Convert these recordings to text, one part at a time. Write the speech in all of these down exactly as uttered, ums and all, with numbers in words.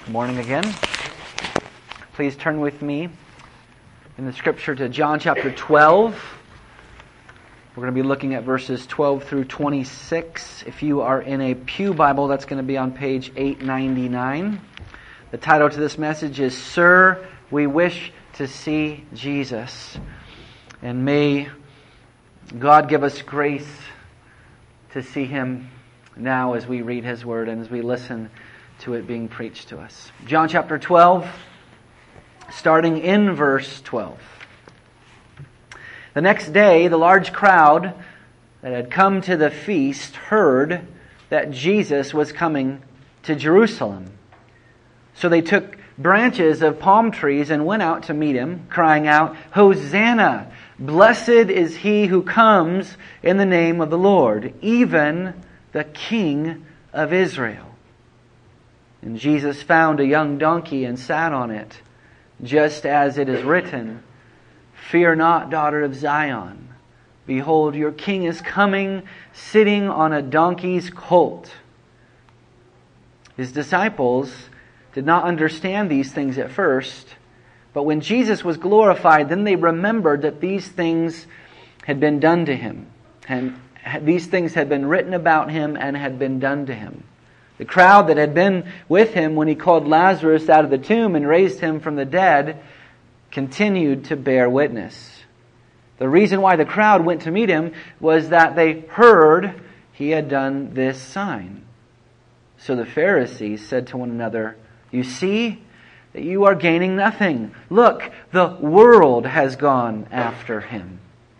Good morning again. Please turn with me in the scripture to John chapter twelve. We're going to be looking at verses twelve through twenty-six. If you are in a Pew Bible, that's going to be on page eight ninety-nine. The title to this message is, Sir, We Wish to See Jesus. And may God give us grace to see Him now as we read His Word and as we listen to it being preached to us. John chapter twelve, starting in verse twelve. The next day, the large crowd that had come to the feast heard that Jesus was coming to Jerusalem. So they took branches of palm trees and went out to meet Him, crying out, Hosanna! Blessed is He who comes in the name of the Lord, even the King of Israel. And Jesus found a young donkey and sat on it, just as it is written, Fear not, daughter of Zion. Behold, your king is coming, sitting on a donkey's colt. His disciples did not understand these things at first, but when Jesus was glorified, then they remembered that these things had been done to Him, and these things had been written about Him and had been done to Him. The crowd that had been with Him when He called Lazarus out of the tomb and raised him from the dead continued to bear witness. The reason why the crowd went to meet Him was that they heard He had done this sign. So the Pharisees said to one another, You see that you are gaining nothing. Look, the world has gone after Him.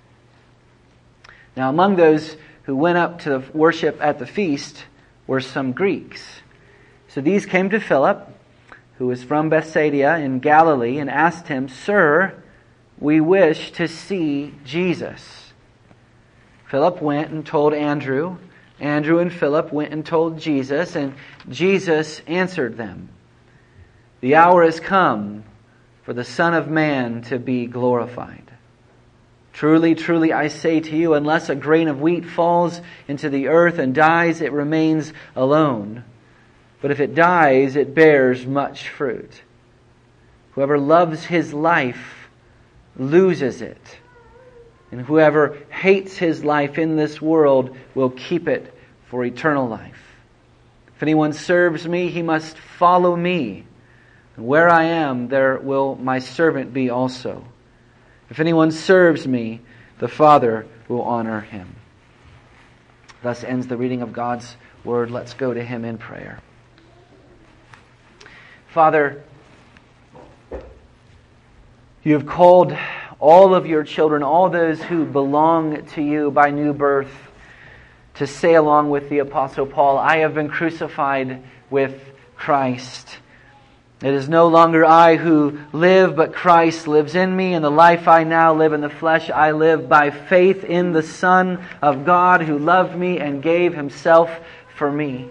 Now among those who went up to worship at the feast were some Greeks. So these came to Philip, who was from Bethsaida in Galilee, and asked him, Sir, we wish to see Jesus. Philip went and told Andrew. Andrew and Philip went and told Jesus, and Jesus answered them, The hour has come for the Son of Man to be glorified. Truly, truly, I say to you, unless a grain of wheat falls into the earth and dies, it remains alone. But if it dies, it bears much fruit. Whoever loves his life loses it. And whoever hates his life in this world will keep it for eternal life. If anyone serves me, he must follow me. And where I am, there will my servant be also. If anyone serves me, the Father will honor him. Thus ends the reading of God's Word. Let's go to Him in prayer. Father, You have called all of Your children, all those who belong to You by new birth, to say along with the Apostle Paul, I have been crucified with Christ. It is no longer I who live, but Christ lives in me, and the life I now live in the flesh, I live by faith in the Son of God who loved me and gave Himself for me.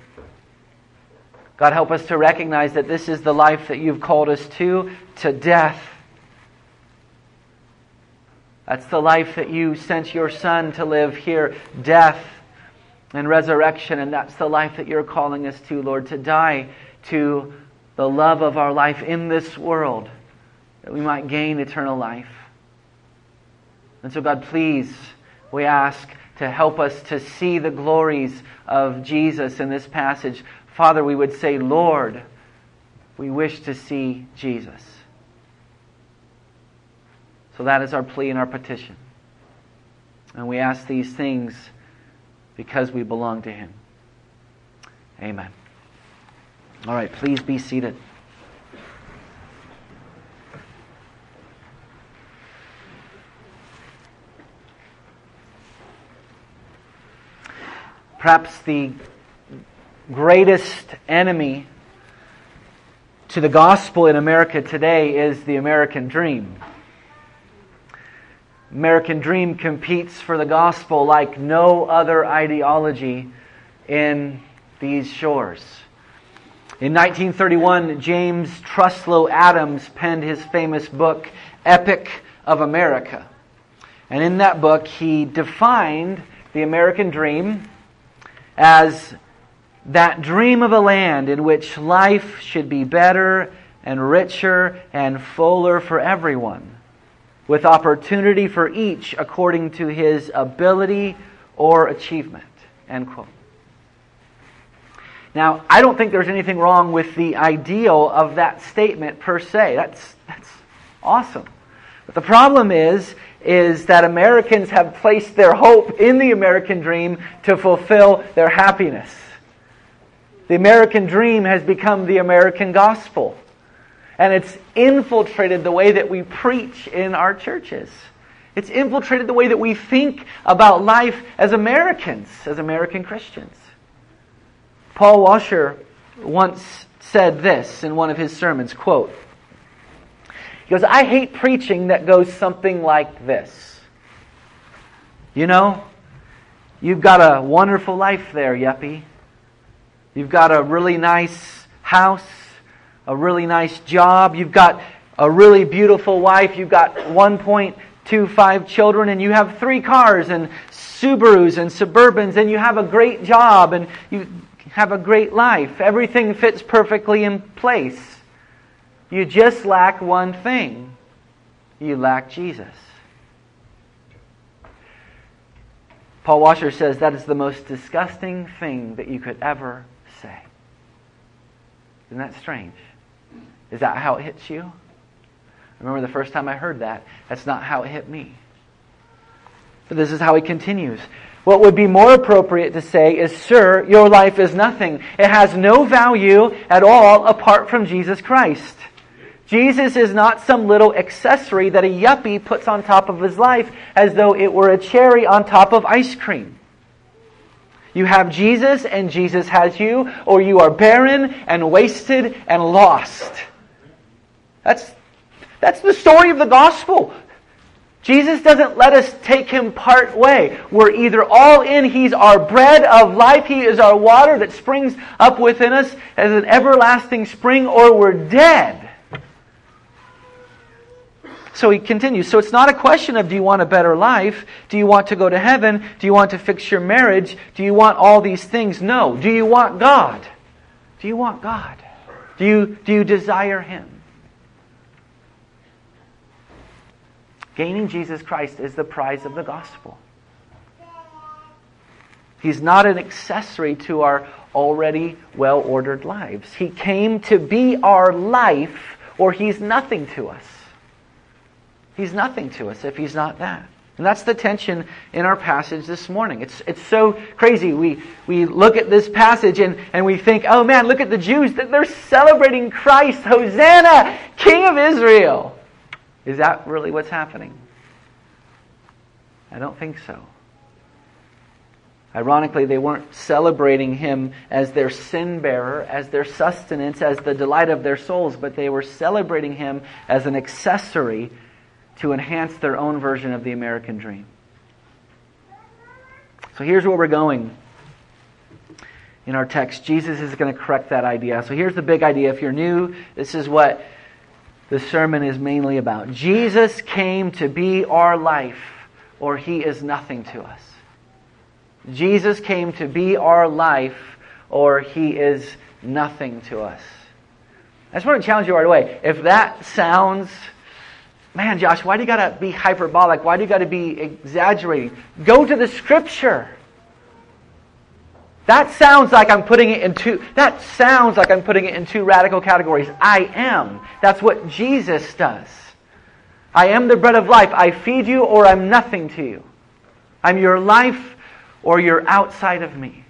God, help us to recognize that this is the life that You've called us to, to death. That's the life that You sent Your Son to live here, death and resurrection, and that's the life that You're calling us to, Lord, to die to the love of our life in this world, that we might gain eternal life. And so God, please, we ask to help us to see the glories of Jesus in this passage. Father, we would say, Lord, we wish to see Jesus. So that is our plea and our petition. And we ask these things because we belong to Him. Amen. All right, please be seated. Perhaps the greatest enemy to the gospel in America today is the American dream. American dream competes for the gospel like no other ideology in these shores. In nineteen thirty-one, James Truslow Adams penned his famous book, Epic of America. And in that book, he defined the American dream as that dream of a land in which life should be better and richer and fuller for everyone, with opportunity for each according to his ability or achievement. End quote. Now, I don't think there's anything wrong with the ideal of that statement per se. That's that's awesome. But the problem is, is that Americans have placed their hope in the American dream to fulfill their happiness. The American dream has become the American gospel. And it's infiltrated the way that we preach in our churches. It's infiltrated the way that we think about life as Americans, as American Christians. Paul Washer once said this in one of his sermons, quote, he goes, "I hate preaching that goes something like this. You know, you've got a wonderful life there, yuppie. You've got a really nice house, a really nice job. You've got a really beautiful wife. You've got one point two five children, and you have three cars and Subarus and Suburbans, and you have a great job, and you have a great life. Everything fits perfectly in place. You just lack one thing. You lack Jesus." Paul Washer says that is the most disgusting thing that you could ever say. Isn't that strange? Is that how it hits you? I remember the first time I heard that. That's not how it hit me. But this is how he continues. What would be more appropriate to say is, "Sir, your life is nothing. It has no value at all apart from Jesus Christ. Jesus is not some little accessory that a yuppie puts on top of his life as though it were a cherry on top of ice cream. You have Jesus and Jesus has you, or you are barren and wasted and lost." That's, that's the story of the gospel. Jesus doesn't let us take Him part way. We're either all in, He's our bread of life, He is our water that springs up within us as an everlasting spring, or we're dead. So he continues. So it's not a question of, do you want a better life? Do you want to go to heaven? Do you want to fix your marriage? Do you want all these things? No. Do you want God? Do you want God? Do you, do you desire Him? Gaining Jesus Christ is the prize of the gospel. He's not an accessory to our already well-ordered lives. He came to be our life, or He's nothing to us. He's nothing to us if He's not that. And that's the tension in our passage this morning. It's it's so crazy. We we look at this passage and, and we think, oh man, look at the Jews. They're celebrating Christ. Hosanna, King of Israel. Is that really what's happening? I don't think so. Ironically, they weren't celebrating Him as their sin bearer, as their sustenance, as the delight of their souls, but they were celebrating Him as an accessory to enhance their own version of the American dream. So here's where we're going in our text. Jesus is going to correct that idea. So here's the big idea. If you're new, this is what the sermon is mainly about. Jesus came to be our life, or He is nothing to us. Jesus came to be our life, or He is nothing to us. I just want to challenge you right away. If that sounds, man, Josh, why do you got to be hyperbolic? Why do you got to be exaggerating? Go to the Scripture. That sounds like I'm putting it in two, that sounds like I'm putting it in two radical categories. I am. That's what Jesus does. I am the bread of life. I feed you, or I'm nothing to you. I'm your life, or you're outside of me.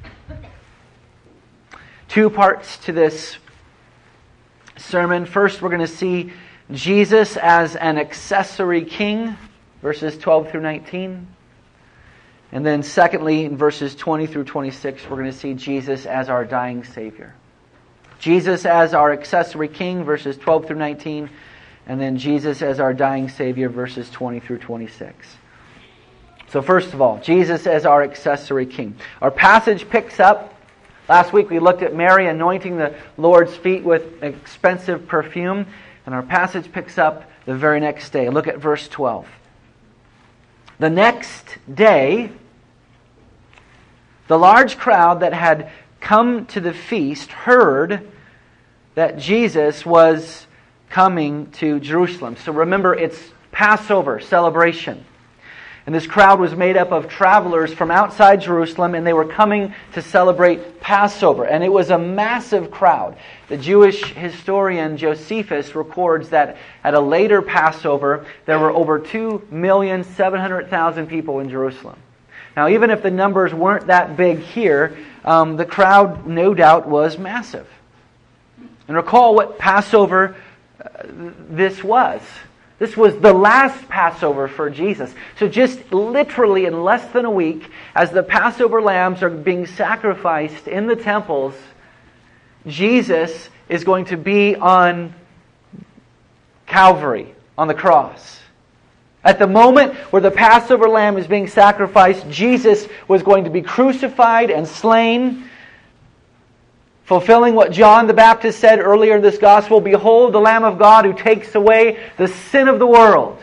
Two parts to this sermon. First, we're going to see Jesus as an accessory king, verses twelve through nineteen. And then secondly, in verses twenty through twenty-six, we're going to see Jesus as our dying Savior. Jesus as our accessory king, verses twelve through nineteen. And then Jesus as our dying Savior, verses twenty through twenty-six. So first of all, Jesus as our accessory king. Our passage picks up. Last week we looked at Mary anointing the Lord's feet with expensive perfume. And our passage picks up the very next day. Look at verse twelve. The next day, the large crowd that had come to the feast heard that Jesus was coming to Jerusalem. So remember, it's Passover celebration. And this crowd was made up of travelers from outside Jerusalem, and they were coming to celebrate Passover. And it was a massive crowd. The Jewish historian Josephus records that at a later Passover, there were over two million seven hundred thousand people in Jerusalem. Now, even if the numbers weren't that big here, um, the crowd, no doubt, was massive. And recall what Passover uh, this was. This was the last Passover for Jesus. So just literally in less than a week, as the Passover lambs are being sacrificed in the temples, Jesus is going to be on Calvary, on the cross. At the moment where the Passover lamb is being sacrificed, Jesus was going to be crucified and slain, fulfilling what John the Baptist said earlier in this gospel, "Behold the Lamb of God who takes away the sin of the world."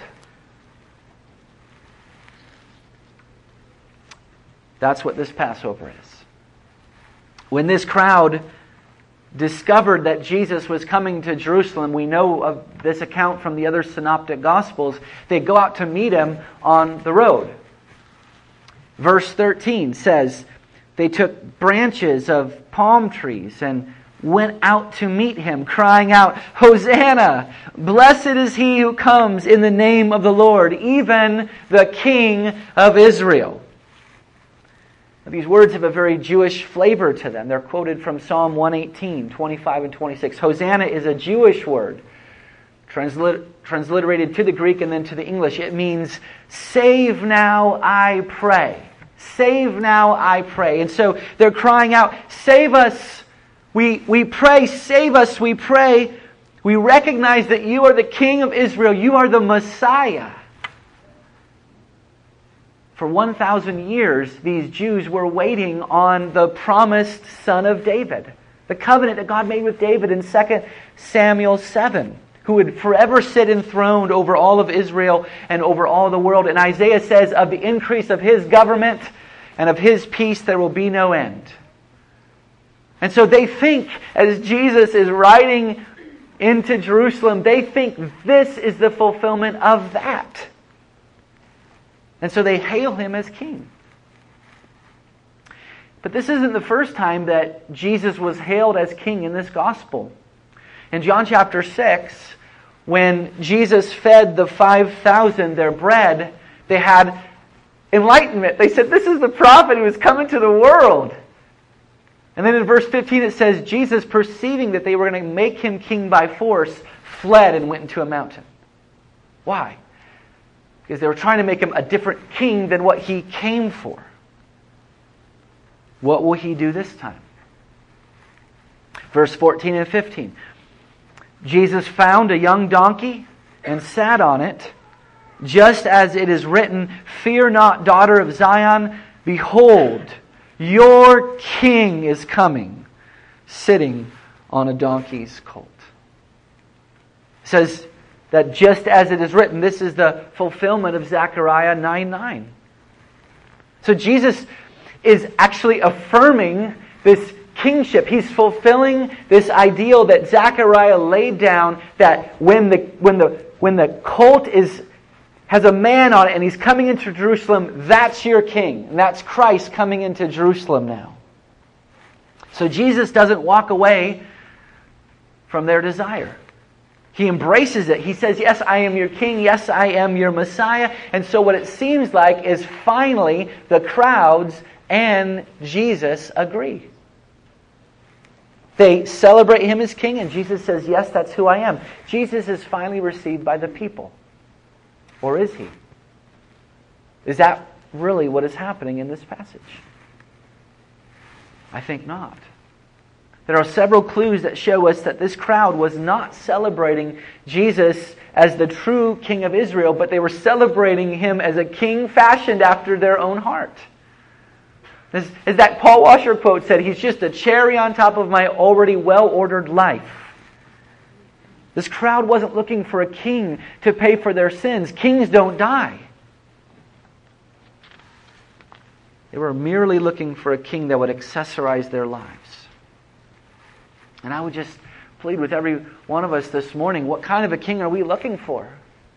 That's what this Passover is. When this crowd discovered that Jesus was coming to Jerusalem, we know of this account from the other synoptic gospels, they go out to meet Him on the road. Verse thirteen says, they took branches of palm trees and went out to meet Him, crying out, "Hosanna! Blessed is He who comes in the name of the Lord, even the King of Israel." Now, these words have a very Jewish flavor to them. They're quoted from Psalm one eighteen, twenty-five and twenty-six. Hosanna is a Jewish word, translit- transliterated to the Greek and then to the English. It means, "Save now, I pray." Save now, I pray. And so they're crying out, "Save us, we, we pray, save us, we pray. We recognize that You are the King of Israel. You are the Messiah." For one thousand years, these Jews were waiting on the promised Son of David. The covenant that God made with David in Second Samuel seven. Who would forever sit enthroned over all of Israel and over all the world. And Isaiah says, of the increase of His government and of His peace there will be no end. And so they think, as Jesus is riding into Jerusalem, they think this is the fulfillment of that. And so they hail Him as King. But this isn't the first time that Jesus was hailed as King in this gospel. In John chapter six, when Jesus fed the five thousand their bread, they had enlightenment. They said, "This is the prophet who is coming to the world." And then in verse fifteen it says, Jesus, perceiving that they were going to make Him king by force, fled and went into a mountain. Why? Because they were trying to make Him a different king than what He came for. What will He do this time? Verse fourteen and fifteen. Jesus found a young donkey and sat on it, just as it is written, "Fear not, daughter of Zion. Behold, your king is coming, sitting on a donkey's colt." It says that just as it is written, this is the fulfillment of Zechariah nine nine. So Jesus is actually affirming this kingship. He's fulfilling this ideal that Zechariah laid down, that when the when the when the colt is has a man on it and he's coming into Jerusalem, that's your king. And that's Christ coming into Jerusalem now. So Jesus doesn't walk away from their desire. He embraces it. He says, "Yes, I am your king. Yes, I am your Messiah." And so what it seems like is finally the crowds and Jesus agree. They celebrate Him as king, and Jesus says, "Yes, that's who I am." Jesus is finally received by the people. Or is He? Is that really what is happening in this passage? I think not. There are several clues that show us that this crowd was not celebrating Jesus as the true King of Israel, but they were celebrating Him as a king fashioned after their own heart. As, as that Paul Washer quote said, "He's just a cherry on top of my already well-ordered life." This crowd wasn't looking for a king to pay for their sins. Kings don't die. They They were merely looking for a king that would accessorize their lives. And I would just plead with every one of us this morning, what kind of a king are we looking for?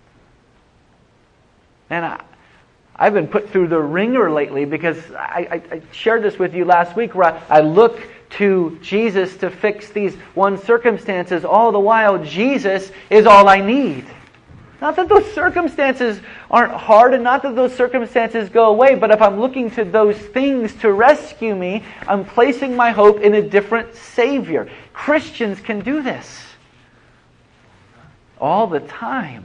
And I, I've been put through the ringer lately because I, I, I shared this with you last week where I, I look to Jesus to fix these one circumstances. All the while, Jesus is all I need. Not that those circumstances aren't hard and not that those circumstances go away, but if I'm looking to those things to rescue me, I'm placing my hope in a different Savior. Christians can do this all the time.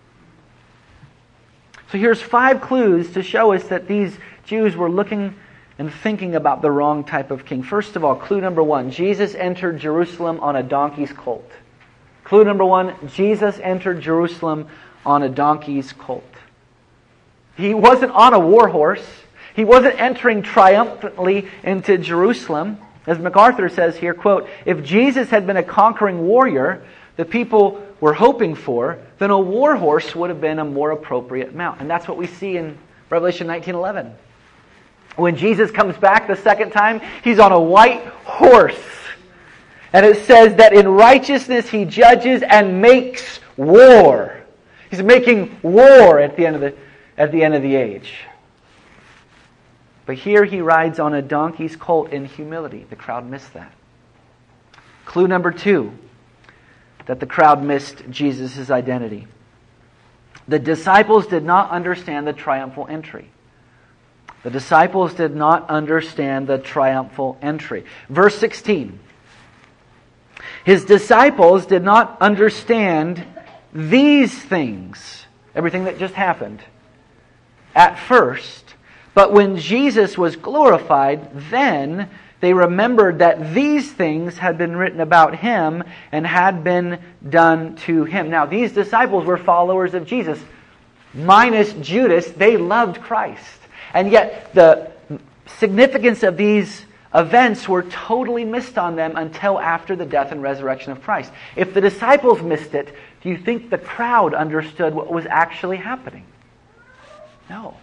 So here's five clues to show us that these Jews were looking and thinking about the wrong type of king. First of all, clue number one, Jesus entered Jerusalem on a donkey's colt. Clue number one, Jesus entered Jerusalem on a donkey's colt. He wasn't on a war horse. He wasn't entering triumphantly into Jerusalem. As MacArthur says here, quote, if Jesus had been a conquering warrior the people were hoping for, then a war horse would have been a more appropriate mount. And that's what we see in Revelation nineteen eleven. When Jesus comes back the second time, He's on a white horse. And it says that in righteousness He judges and makes war. He's making war at the end of the, at the end of the age. But here He rides on a donkey's colt in humility. The crowd missed that. Clue number two, that the crowd missed Jesus' identity. The disciples did not understand the triumphal entry. The disciples did not understand the triumphal entry. Verse sixteen. His disciples did not understand these things, everything that just happened, at first. But when Jesus was glorified, then they remembered that these things had been written about Him and had been done to Him. Now, these disciples were followers of Jesus. Minus Judas, they loved Christ. And yet the significance of these events were totally missed on them until after the death and resurrection of Christ. If the disciples missed it, do you think the crowd understood what was actually happening? No.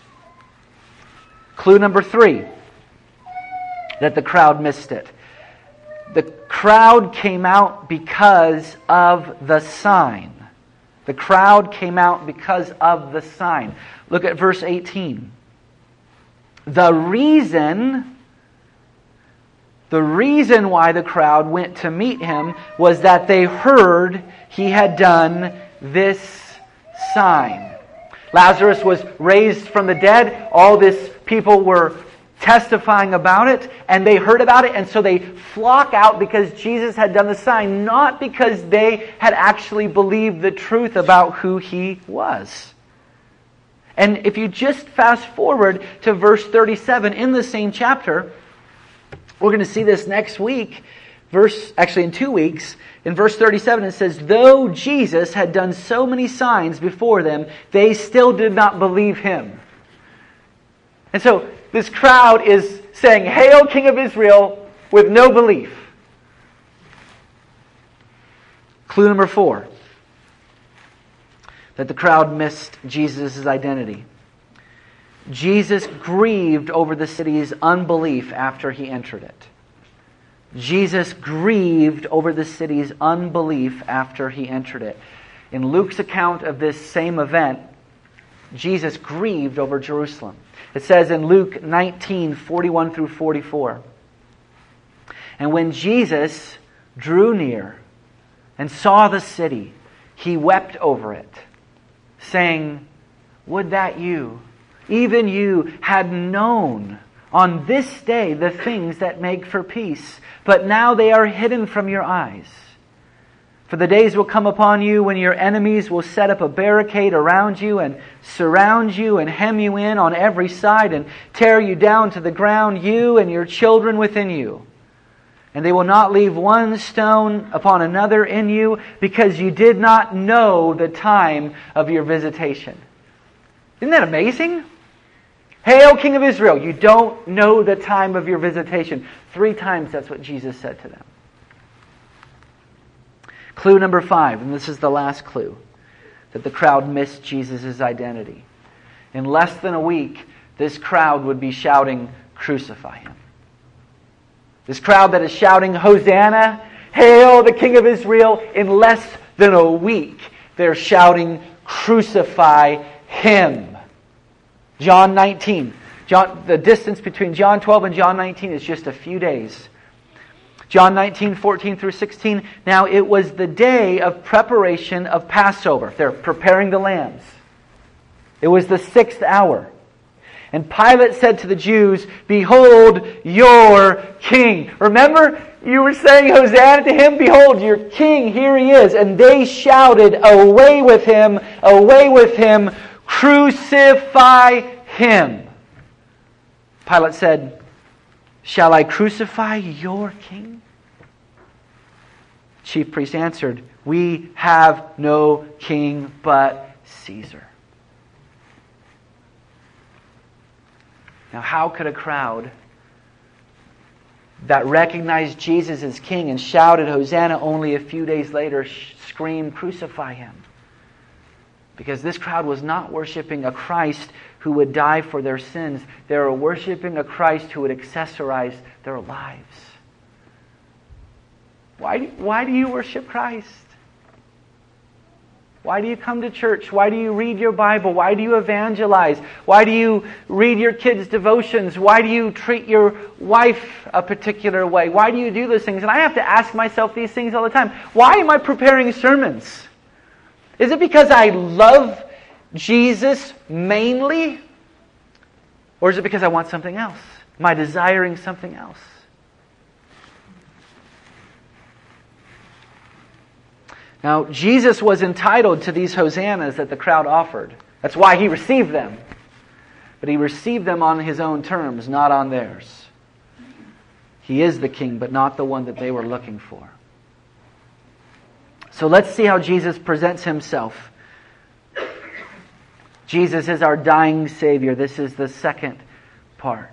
Clue number three, that the crowd missed it. The crowd came out because of the sign. The crowd came out because of the sign. Look at verse eighteen. The reason, the reason why the crowd went to meet Him was that they heard He had done this sign. Lazarus was raised from the dead. All this people were testifying about it, and they heard about it, and so they flock out because Jesus had done the sign, not because they had actually believed the truth about who He was. And if you just fast forward to verse thirty-seven in the same chapter, we're going to see this next week, verse actually in two weeks. In verse thirty-seven it says, though Jesus had done so many signs before them, they still did not believe Him. And so this crowd is saying, Hail, King of Israel, with no belief. Clue number four, that the crowd missed Jesus' identity. Jesus grieved over the city's unbelief after He entered it. Jesus grieved over the city's unbelief after He entered it. In Luke's account of this same event, Jesus grieved over Jerusalem. It says in Luke nineteen, forty-one through forty-four, and when Jesus drew near and saw the city, He wept over it, saying, would that you, even you, had known on this day the things that make for peace, but now they are hidden from your eyes. For the days will come upon you when your enemies will set up a barricade around you and surround you and hem you in on every side and tear you down to the ground, you and your children within you. And they will not leave one stone upon another in you, because you did not know the time of your visitation. Isn't that amazing? Hail, King of Israel, you don't know the time of your visitation. Three times that's what Jesus said to them. Clue number five, and this is the last clue, that the crowd missed Jesus' identity. In less than a week, this crowd would be shouting, "Crucify him." This crowd that is shouting, "Hosanna, hail the King of Israel," in less than a week, they're shouting, "Crucify him." John nineteen. John, the distance between John twelve and John nineteen is just a few days. John nineteen, fourteen through sixteen. Now it was the day of preparation of Passover. They're preparing the lambs. It was the sixth hour. And Pilate said to the Jews, "Behold your king." Remember, you were saying Hosanna to him? Behold your king, here he is. And they shouted, "Away with him, away with him, crucify him." Pilate said, "Shall I crucify your king?" Chief priest answered, "We have no king but Caesar." Now, how could a crowd that recognized Jesus as king and shouted Hosanna only a few days later scream, "Crucify him"? Because this crowd was not worshiping a Christ who would die for their sins. They were worshiping a Christ who would accessorize their lives. Why do, why do you worship Christ? Why do you come to church? Why do you read your Bible? Why do you evangelize? Why do you read your kids' devotions? Why do you treat your wife a particular way? Why do you do those things? And I have to ask myself these things all the time. Why am I preparing sermons? Is it because I love Jesus mainly? Or is it because I want something else? Am I desiring something else? Now, Jesus was entitled to these hosannas that the crowd offered. That's why he received them. But he received them on his own terms, not on theirs. He is the king, but not the one that they were looking for. So let's see how Jesus presents himself. Jesus is our dying Savior. This is the second part.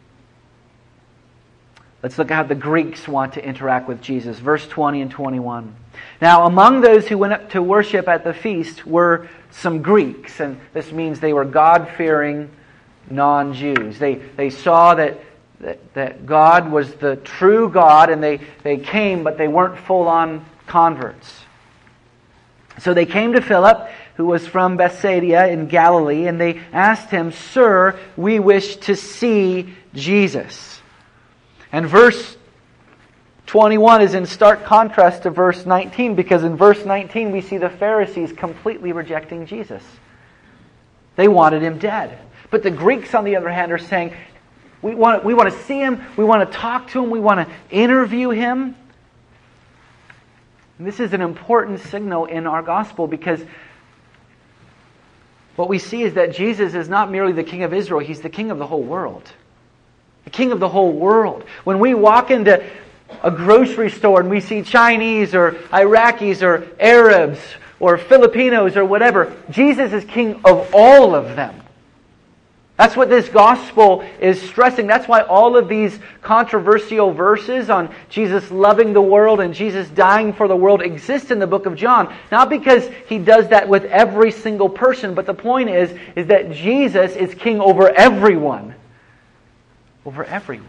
Let's look at how the Greeks want to interact with Jesus. Verse twenty and twenty-one. Now, among those who went up to worship at the feast were some Greeks. And this means they were God-fearing non-Jews. They, they saw that, that, that God was the true God, and they, they came, but they weren't full-on converts. So they came to Philip, who was from Bethsaida in Galilee, and they asked him, "Sir, we wish to see Jesus." And verse twenty-one is in stark contrast to verse nineteen, because in verse nineteen we see the Pharisees completely rejecting Jesus. They wanted him dead. But the Greeks, on the other hand, are saying, we want, we want to see him, we want to talk to him, we want to interview him. And this is an important signal in our gospel, because what we see is that Jesus is not merely the King of Israel, He's the King of the whole world. The King of the whole world. When we walk into a grocery store and we see Chinese or Iraqis or Arabs or Filipinos or whatever, Jesus is King of all of them. That's what this gospel is stressing. That's why all of these controversial verses on Jesus loving the world and Jesus dying for the world exist in the book of John. Not because He does that with every single person, but the point is, is that Jesus is King over everyone. Over everyone.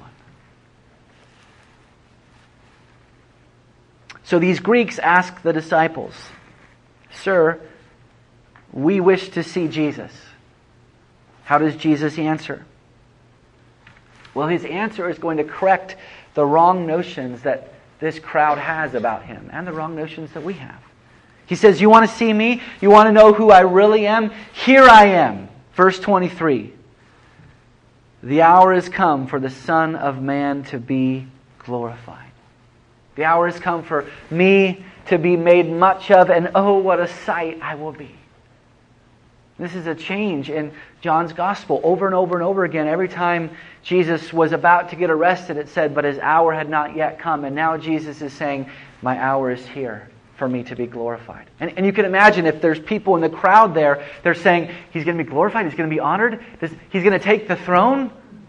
So these Greeks ask the disciples, "Sir, we wish to see Jesus." How does Jesus answer? Well, His answer is going to correct the wrong notions that this crowd has about Him and the wrong notions that we have. He says, "You want to see me? You want to know who I really am? Here I am." Verse twenty-three. "The hour has come for the Son of Man to be glorified." The hour has come for me to be made much of, and oh, what a sight I will be. This is a change in John's gospel. Over and over and over again, every time Jesus was about to get arrested, it said, but His hour had not yet come. And now Jesus is saying, my hour is here for me to be glorified. And, and you can imagine if there's people in the crowd there, they're saying, He's going to be glorified, He's going to be honored, He's going to take the throne.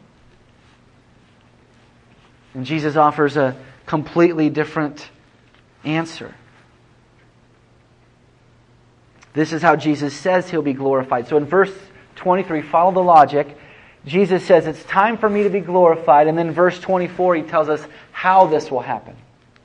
And Jesus offers a completely different answer. This is how Jesus says He'll be glorified. So in verse twenty-three, follow the logic. Jesus says it's time for me to be glorified. And then verse twenty-four, He tells us how this will happen.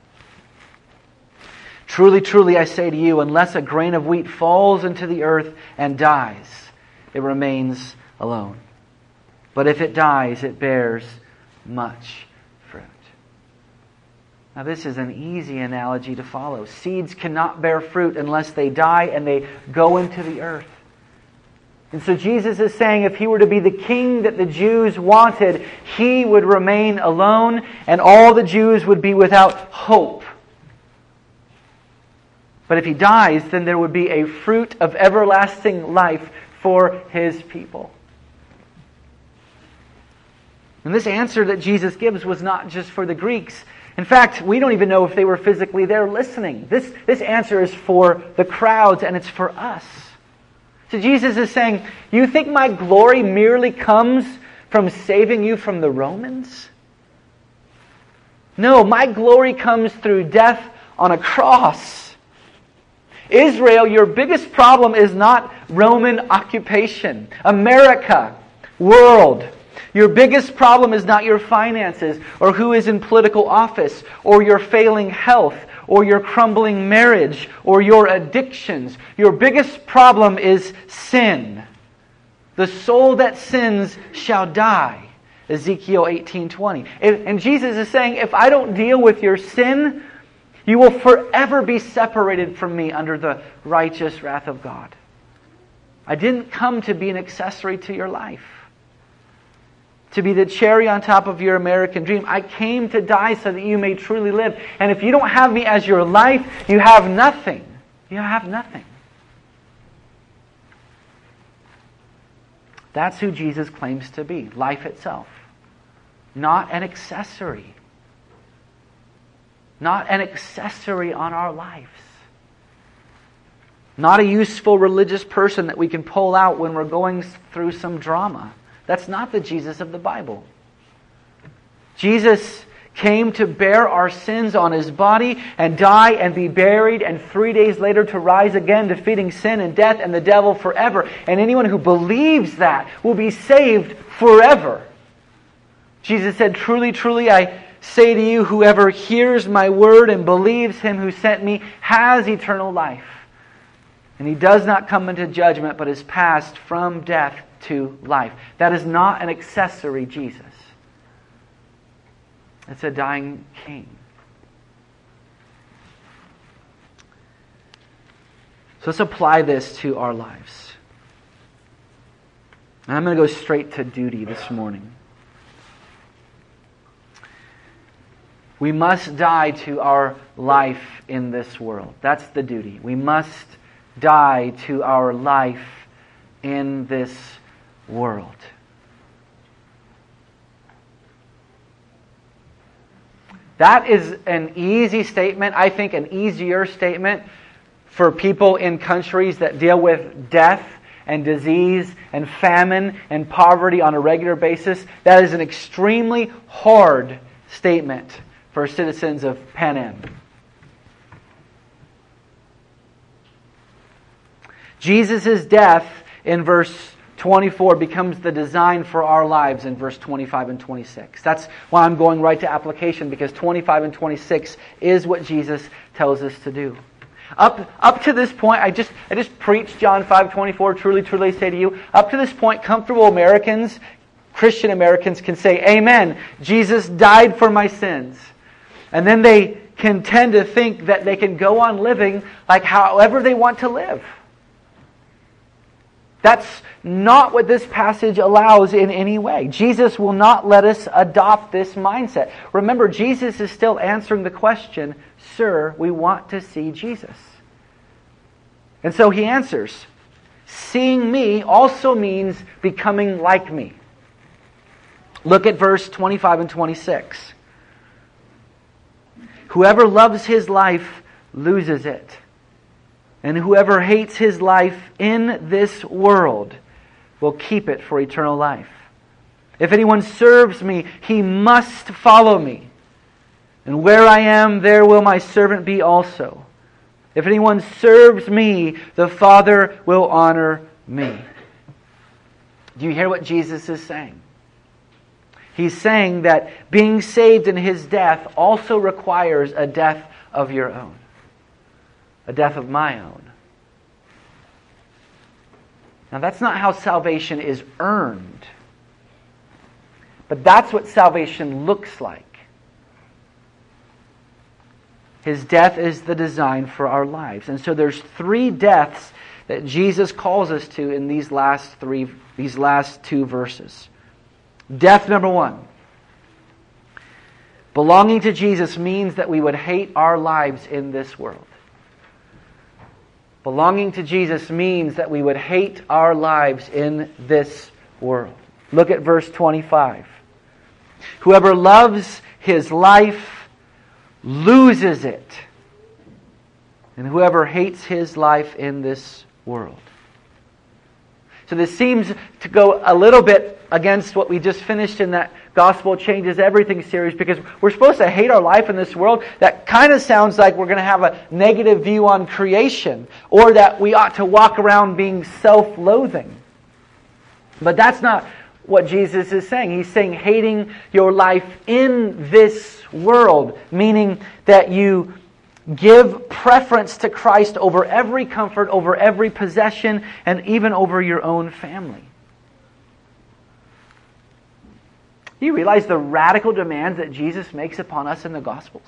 Truly, truly, I say to you, unless a grain of wheat falls into the earth and dies, it remains alone. But if it dies, it bears much fruit. Now this is an easy analogy to follow. Seeds cannot bear fruit unless they die and they go into the earth. And so Jesus is saying if He were to be the king that the Jews wanted, He would remain alone and all the Jews would be without hope. But if He dies, then there would be a fruit of everlasting life for His people. And this answer that Jesus gives was not just for the Greeks. In fact, we don't even know if they were physically there listening. This, this answer is for the crowds and it's for us. So Jesus is saying, you think my glory merely comes from saving you from the Romans? No, my glory comes through death on a cross. Israel, your biggest problem is not Roman occupation. America, world. Your biggest problem is not your finances or who is in political office or your failing health or your crumbling marriage or your addictions. Your biggest problem is sin. The soul that sins shall die. Ezekiel eighteen twenty. And Jesus is saying, if I don't deal with your sin, you will forever be separated from me under the righteous wrath of God. I didn't come to be an accessory to your life, to be the cherry on top of your American dream. I came to die so that you may truly live. And if you don't have me as your life, you have nothing. You have nothing. That's who Jesus claims to be, life itself. Not an accessory. Not an accessory on our lives. Not a useful religious person that we can pull out when we're going through some drama. That's not the Jesus of the Bible. Jesus came to bear our sins on His body and die and be buried and three days later to rise again, defeating sin and death and the devil forever. And anyone who believes that will be saved forever. Jesus said, truly, truly, I say to you, whoever hears my word and believes Him who sent me has eternal life. And he does not come into judgment, but is passed from death to life. That is not an accessory Jesus. It's a dying King. So let's apply this to our lives. And I'm going to go straight to duty this morning. We must die to our life in this world. That's the duty. We must die to our life in this world. That is an easy statement. I think an easier statement for people in countries that deal with death and disease and famine and poverty on a regular basis. That is an extremely hard statement for citizens of Pan Am. Jesus' death in verse twenty-four becomes the design for our lives in verse twenty-five and twenty-six. That's why I'm going right to application, because twenty-five and twenty-six is what Jesus tells us to do. Up, up to this point, I just I just preached John five twenty-four, truly, truly I say to you. Up to this point, comfortable Americans, Christian Americans can say, amen, Jesus died for my sins. And then they can tend to think that they can go on living like however they want to live. That's not what this passage allows in any way. Jesus will not let us adopt this mindset. Remember, Jesus is still answering the question, Sir, we want to see Jesus. And so He answers, seeing me also means becoming like me. Look at verse twenty-five and twenty-six. Whoever loves his life loses it. And whoever hates his life in this world will keep it for eternal life. If anyone serves me, he must follow me. And where I am, there will my servant be also. If anyone serves me, the Father will honor me. Do you hear what Jesus is saying? He's saying that being saved in His death also requires a death of your own. A death of my own. Now that's not how salvation is earned. But that's what salvation looks like. His death is the design for our lives. And so there's three deaths that Jesus calls us to in these last three, these last two verses. Death number one. Belonging to Jesus means that we would hate our lives in this world. Belonging to Jesus means that we would hate our lives in this world. Look at verse twenty-five. Whoever loves his life loses it. And whoever hates his life in this world. So this seems to go a little bit against what we just finished in that Gospel Changes Everything series, because we're supposed to hate our life in this world. That kind of sounds like we're going to have a negative view on creation, or that we ought to walk around being self-loathing. But that's not what Jesus is saying. He's saying hating your life in this world, meaning that you give preference to Christ over every comfort, over every possession, and even over your own family. Do you realize the radical demands that Jesus makes upon us in the Gospels?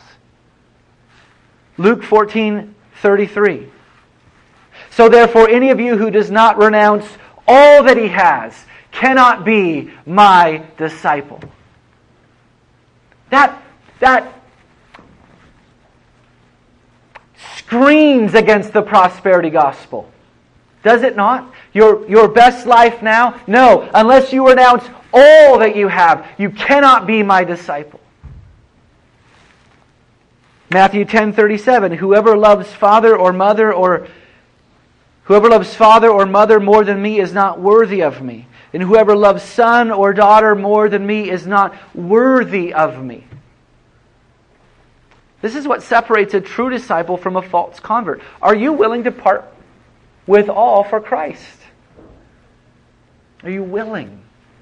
Luke fourteen thirty-three. So therefore, any of you who does not renounce all that he has cannot be my disciple. That, that screams against the prosperity gospel. Does it not? Your, your best life now? No, unless you renounce all that you have, you cannot be my disciple. Matthew ten thirty-seven. Whoever loves father or mother or whoever loves father or mother more than me is not worthy of me. And whoever loves son or daughter more than me is not worthy of me. This is what separates a true disciple from a false convert. Are you willing to part with all for Christ? Are you willing?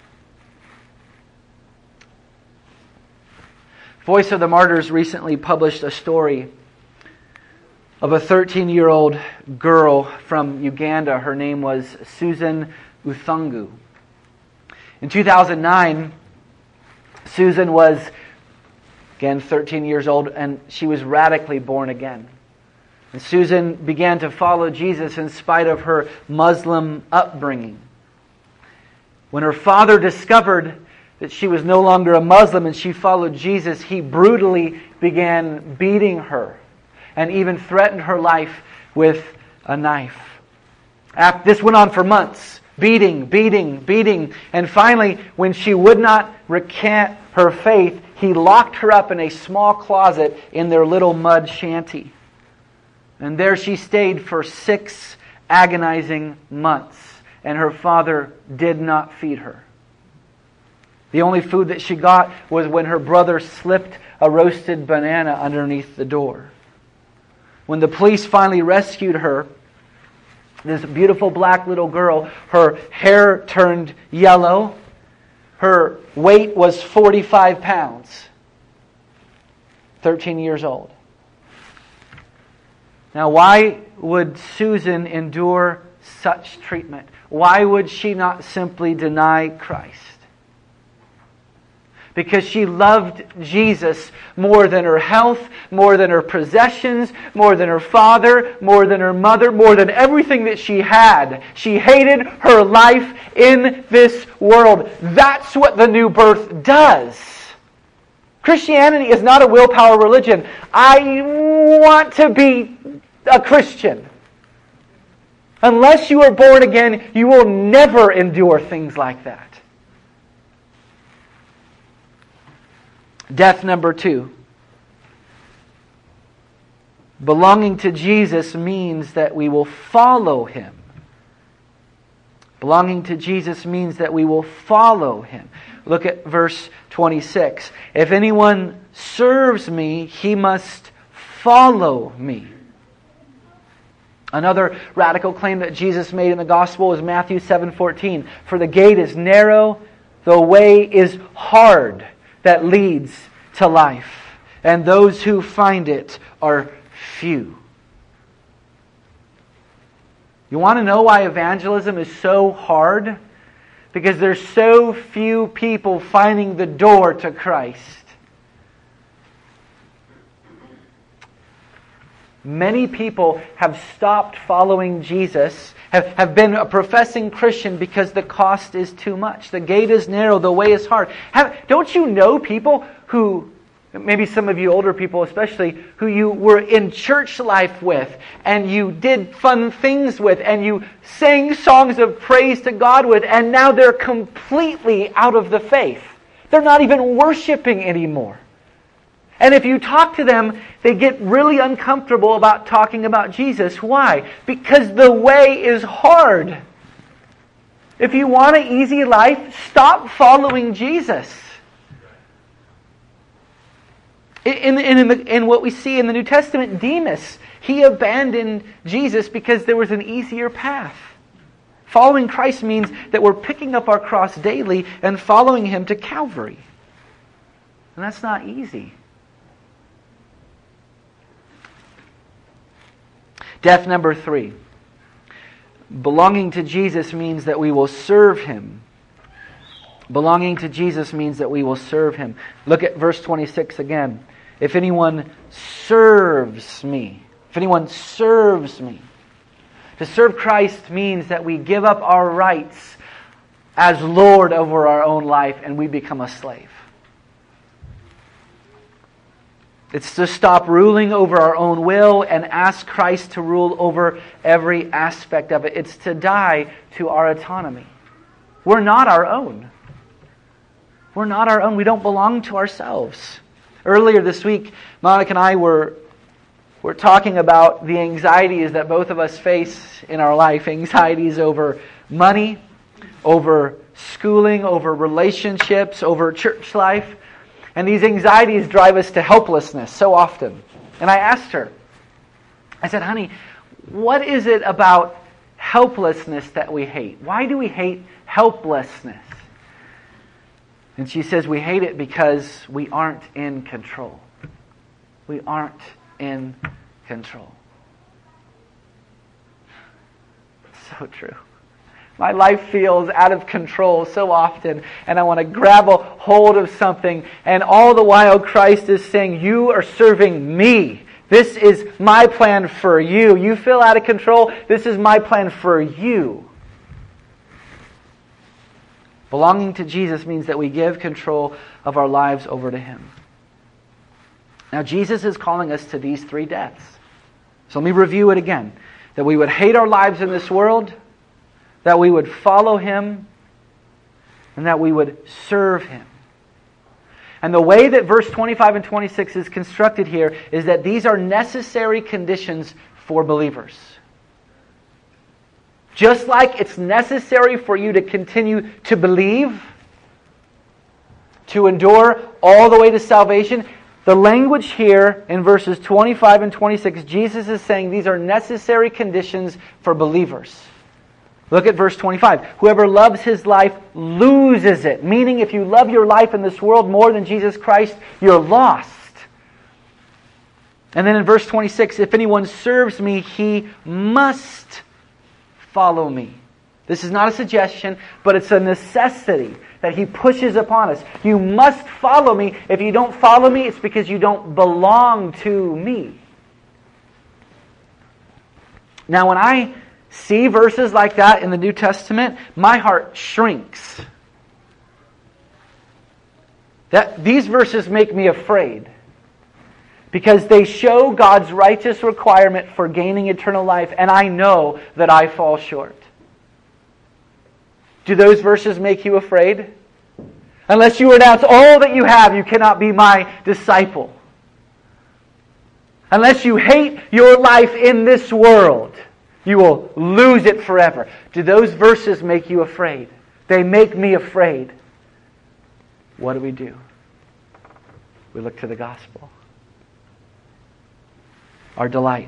Voice of the Martyrs recently published a story of a thirteen-year-old girl from Uganda. Her name was Susan Uthungu. In two thousand nine, Susan was, again, thirteen years old, and she was radically born again. And Susan began to follow Jesus in spite of her Muslim upbringing. When her father discovered that she was no longer a Muslim and she followed Jesus, he brutally began beating her and even threatened her life with a knife. After, this went on for months. Beating, beating, beating. And finally, when she would not recant her faith, he locked her up in a small closet in their little mud shanty. And there she stayed for six agonizing months. And her father did not feed her. The only food that she got was when her brother slipped a roasted banana underneath the door. When the police finally rescued her, this beautiful black little girl, her hair turned yellow. Her weight was forty-five pounds. thirteen years old. Now, why would Susan endure such treatment? Why would she not simply deny Christ? Because she loved Jesus more than her health, more than her possessions, more than her father, more than her mother, more than everything that she had. She hated her life in this world. That's what the new birth does. Christianity is not a willpower religion. I want to be a Christian. Unless you are born again, you will never endure things like that. Death number two. Belonging to Jesus means that we will follow Him. Belonging to Jesus means that we will follow Him. Look at verse twenty-six. If anyone serves me, he must follow me. Another radical claim that Jesus made in the gospel is Matthew seven fourteen. For the gate is narrow The way is hard that leads to life, and those who find it are few. You want to know why evangelism is so hard? Because there's so few people finding the door to Christ. Many people have stopped following Jesus, have, have been a professing Christian because the cost is too much. The gate is narrow, the way is hard. Have, don't you know people who, maybe some of you older people especially, who you were in church life with, and you did fun things with, and you sang songs of praise to God with, and now they're completely out of the faith. They're not even worshiping anymore. And if you talk to them, they get really uncomfortable about talking about Jesus. Why? Because the way is hard. If you want an easy life, stop following Jesus. In, in, in, the, in what we see in the New Testament, Demas, he abandoned Jesus because there was an easier path. Following Christ means that we're picking up our cross daily and following Him to Calvary. And that's not easy. Death number three. Belonging to Jesus means that we will serve Him. Belonging to Jesus means that we will serve Him. Look at verse twenty-six again. If anyone serves me, if anyone serves me. To serve Christ means that we give up our rights as Lord over our own life and we become a slave. It's to stop ruling over our own will and ask Christ to rule over every aspect of it. It's to die to our autonomy. We're not our own. We're not our own. We don't belong to ourselves. Earlier this week, Monica and I were, were talking about the anxieties that both of us face in our life. Anxieties over money, over schooling, over relationships, over church life. And these anxieties drive us to helplessness so often. And I asked her, I said, honey, what is it about helplessness that we hate? Why do we hate helplessness? And she says we hate it because we aren't in control. We aren't in control. So true. My life feels out of control so often, and I want to grab a hold of something, and all the while Christ is saying, you are serving me. This is my plan for you. You feel out of control. This is my plan for you. Belonging to Jesus means that we give control of our lives over to Him. Now, Jesus is calling us to these three deaths. So let me review it again. That we would hate our lives in this world, that we would follow Him, and that we would serve Him. And the way that verse twenty-five and twenty-six is constructed here is that these are necessary conditions for believers. Just like it's necessary for you to continue to believe, to endure all the way to salvation, the language here in verses twenty-five and twenty-six, Jesus is saying these are necessary conditions for believers. Look at verse twenty-five. Whoever loves his life loses it. Meaning if you love your life in this world more than Jesus Christ, you're lost. And then in verse twenty-six, if anyone serves me, he must follow me. This is not a suggestion, but it's a necessity that He pushes upon us. You must follow me. If you don't follow me, it's because you don't belong to me. Now when I see verses like that in the New Testament, my heart shrinks. That these verses make me afraid. Because they show God's righteous requirement for gaining eternal life, and I know that I fall short. Do those verses make you afraid? Unless you renounce all that you have, you cannot be my disciple. Unless you hate your life in this world, you will lose it forever. Do those verses make you afraid? They make me afraid. What do we do? We look to the gospel. Our delight.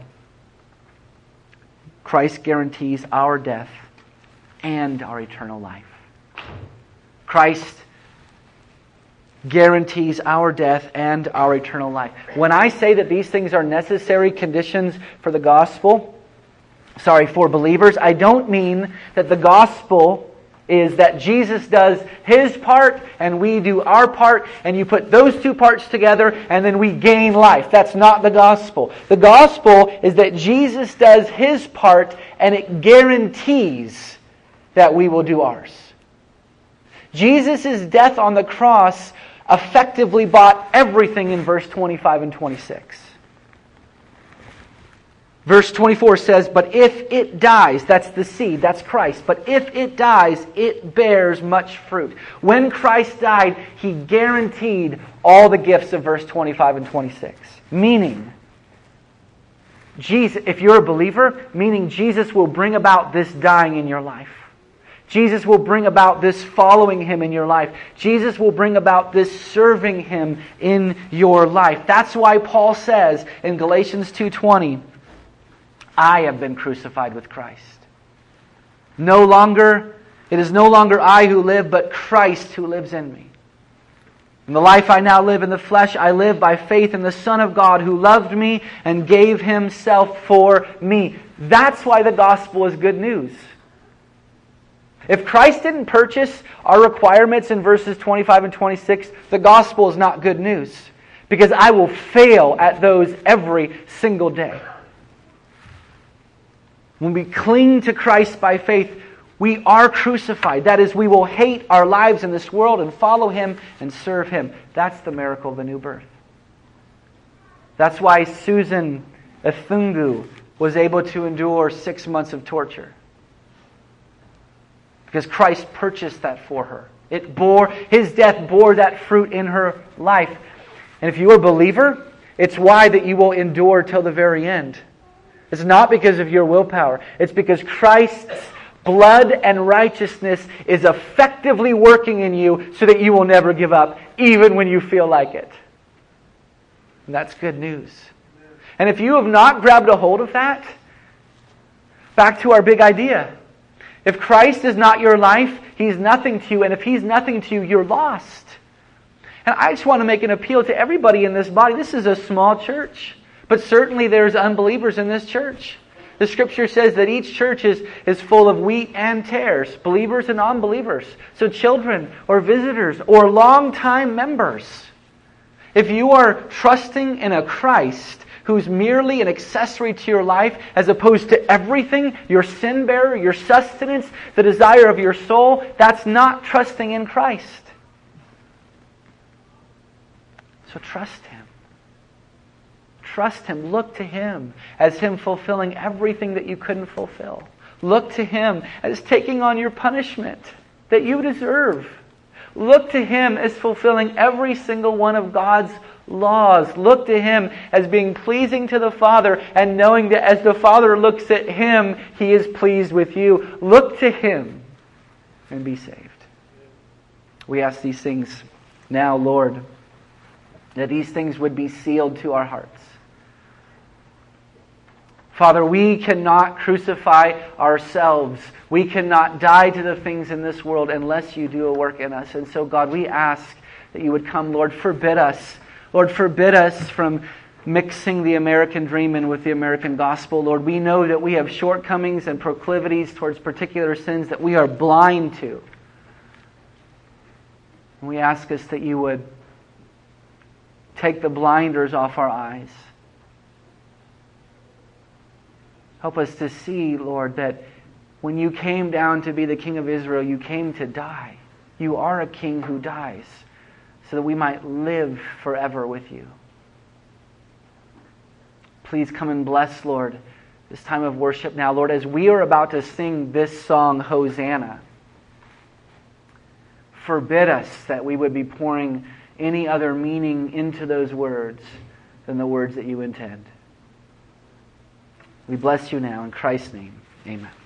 Christ guarantees our death and our eternal life. Christ guarantees our death and our eternal life. When I say that these things are necessary conditions for the gospel, sorry, for believers, I don't mean that the gospel is that Jesus does His part and we do our part, and you put those two parts together and then we gain life. That's not the gospel. The gospel is that Jesus does His part and it guarantees that we will do ours. Jesus' death on the cross effectively bought everything in verse twenty-five and twenty-six. Verse twenty-four says, "But if it dies," that's the seed, that's Christ, "but if it dies, it bears much fruit." When Christ died, He guaranteed all the gifts of verse twenty-five and twenty-six. Meaning, Jesus, if you're a believer, meaning Jesus will bring about this dying in your life. Jesus will bring about this following Him in your life. Jesus will bring about this serving Him in your life. That's why Paul says in Galatians two twenty, "I have been crucified with Christ. No longer, it is no longer I who live, but Christ who lives in me. In the life I now live in the flesh, I live by faith in the Son of God who loved me and gave Himself for me." That's why the gospel is good news. If Christ didn't purchase our requirements in verses twenty-five and twenty-six, the gospel is not good news. Because I will fail at those every single day. When we cling to Christ by faith, we are crucified. That is, we will hate our lives in this world and follow Him and serve Him. That's the miracle of the new birth. That's why Susan Ethungu was able to endure six months of torture. Because Christ purchased that for her. It bore, His death bore that fruit in her life. And if you are a believer, it's why that you will endure till the very end. It's not because of your willpower. It's because Christ's blood and righteousness is effectively working in you so that you will never give up, even when you feel like it. And that's good news. And if you have not grabbed a hold of that, back to our big idea. If Christ is not your life, He's nothing to you. And if He's nothing to you, you're lost. And I just want to make an appeal to everybody in this body. This is a small church. But certainly there's unbelievers in this church. The Scripture says that each church is, is full of wheat and tares, believers and unbelievers. So children or visitors or long-time members. If you are trusting in a Christ who's merely an accessory to your life as opposed to everything, your sin bearer, your sustenance, the desire of your soul, that's not trusting in Christ. So trust Him. Trust Him. Look to Him as Him fulfilling everything that you couldn't fulfill. Look to Him as taking on your punishment that you deserve. Look to Him as fulfilling every single one of God's laws. Look to Him as being pleasing to the Father and knowing that as the Father looks at Him, He is pleased with you. Look to Him and be saved. We ask these things now, Lord, that these things would be sealed to our hearts. Father, we cannot crucify ourselves. We cannot die to the things in this world unless You do a work in us. And so, God, we ask that You would come, Lord, forbid us. Lord, forbid us from mixing the American dream in with the American gospel. Lord, we know that we have shortcomings and proclivities towards particular sins that we are blind to. And we ask us that You would take the blinders off our eyes. Help us to see, Lord, that when You came down to be the King of Israel, You came to die. You are a King who dies so that we might live forever with You. Please come and bless, Lord, this time of worship now. Lord, as we are about to sing this song, Hosanna, forbid us that we would be pouring any other meaning into those words than the words that You intend. We bless You now in Christ's name. Amen.